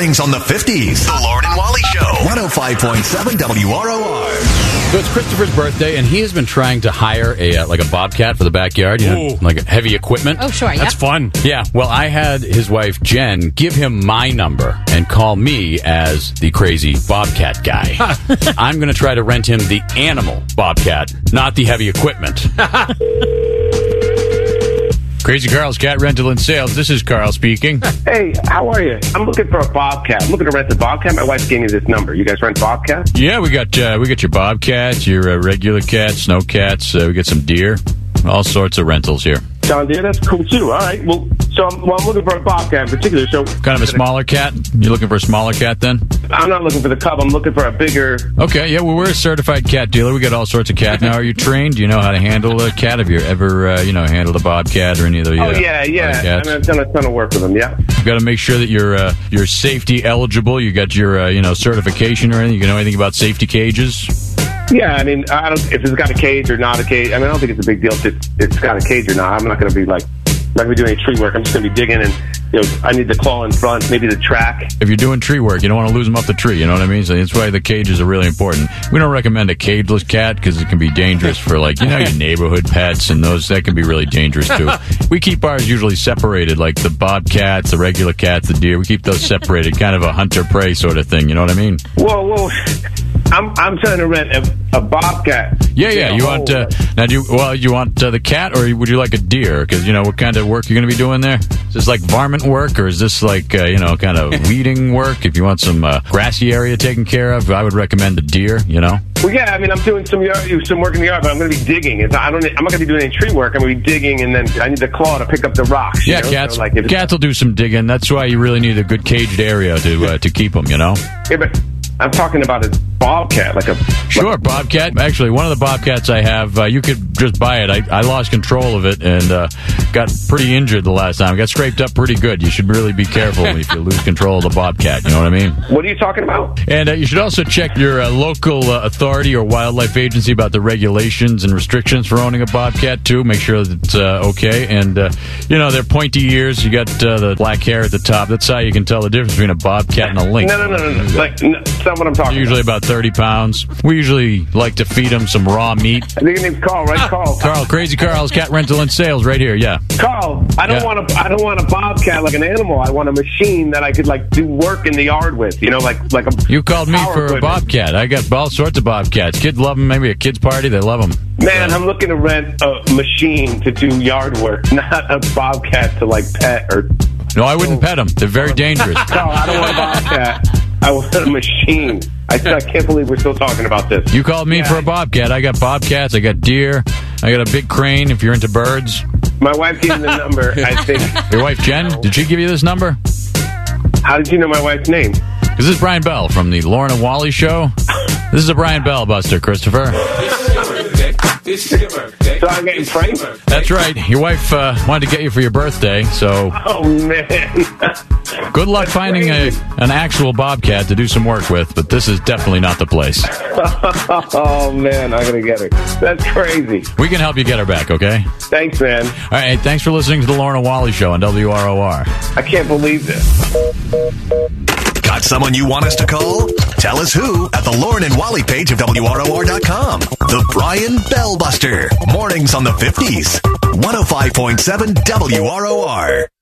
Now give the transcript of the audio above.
Mornings on the 50s. The Lauren and Wally Show. 105.7 WROR. So it's Christopher's birthday, and he has been trying to hire a bobcat for the backyard, like heavy equipment. Oh, sure, yeah. That's fun. Yeah, well, I had his wife, Jen, give him my number and call me as the crazy bobcat guy. I'm going to try to rent him the animal bobcat, not the heavy equipment. Crazy Carl's Cat Rental and Sales. This is Carl speaking. Hey, how are you? I'm looking for a bobcat. I'm looking to rent a bobcat. My wife gave me this number. You guys rent bobcats? Yeah, we got your bobcats, your regular cats, snow cats. We got some deer, all sorts of rentals here. John Deere, that's cool too. All right. Well, I'm looking for a bobcat in particular. So kind of a smaller cat? You're looking for a smaller cat then? I'm not looking for the cub. I'm looking for a bigger. Okay, yeah, well, we're a certified cat dealer. We got all sorts of cats. Now, are you trained? Do you know how to handle a cat? Have you ever, handled a bobcat or any of the Oh, yeah. I mean, I've done a ton of work with them, yeah. You've got to make sure that you're safety eligible. You got your, certification or anything. You know anything about safety cages? Yeah, I mean, I don't. If it's got a cage or not a cage, I mean, I don't think it's a big deal if it's got a cage or not. I'm not going to be doing any tree work. I'm just going to be digging and, I need the claw in front, maybe the track. If you're doing tree work, you don't want to lose them off the tree, you know what I mean? So that's why the cages are really important. We don't recommend a cageless cat because it can be dangerous for, your neighborhood pets and those. That can be really dangerous, too. We keep ours usually separated, like the bobcats, the regular cats, the deer. We keep those separated, kind of a hunter-prey sort of thing, you know what I mean? Whoa. I'm trying to rent a bobcat. Yeah. You want you want the cat, or would you like a deer? Because what kind of work you're going to be doing there? Is this like varmint work, or is this kind of weeding work? If you want some grassy area taken care of, I would recommend a deer. Well, yeah. I mean, I'm doing some work in the yard, but I'm going to be digging. I'm not going to be doing any tree work. I'm going to be digging, and then I need the claw to pick up the rocks. Yeah, cats. So, cats will do some digging. That's why you really need a good caged area to keep them. Yeah, but I'm talking about a bobcat, Sure, bobcat. Actually, one of the bobcats I have, you could just buy it. I lost control of it and got pretty injured the last time. I got scraped up pretty good. You should really be careful if you lose control of the bobcat. You know what I mean? What are you talking about? And you should also check your local authority or wildlife agency about the regulations and restrictions for owning a bobcat, too. Make sure that it's okay. And, they're pointy ears. You got the black hair at the top. That's how you can tell the difference between a bobcat and a lynx. No. That's not what I'm talking about. Usually about 30 pounds. We usually like to feed them some raw meat. I think your name's Carl, right? Carl, Crazy Carl's Cat Rental and Sales, right here. Yeah. Carl, I don't want a bobcat like an animal. I want a machine that I could do work in the yard with. Like a. You called me for a bobcat. I got all sorts of bobcats. Kids love them. Maybe a kids party, they love them. Man, I'm looking to rent a machine to do yard work, not a bobcat to pet or. No, I wouldn't pet them. They're very dangerous. Carl, I don't want a bobcat. I want a machine. I can't believe we're still talking about this. You called me for a bobcat. I got bobcats. I got deer. I got a big crane if you're into birds. My wife gave me the number, I think. Your wife, Jen? Did she give you this number? How did you know my wife's name? Because this is Brian Bell from the Lauren and Wally Show. This is a Brian Bell buster, Christopher. So I'm getting pranked? That's right. Your wife wanted to get you for your birthday, so... Oh, man. Good luck finding an actual bobcat to do some work with, but this is definitely not the place. Oh, man, I'm going to get her. That's crazy. We can help you get her back, okay? Thanks, man. All right, thanks for listening to the Lauren and Wally Show on WROR. I can't believe this. Got someone you want us to call? Tell us who at the Lauren and Wally page of WROR.com. The Brian Bell Buster. Mornings on the 50s. 105.7 WROR.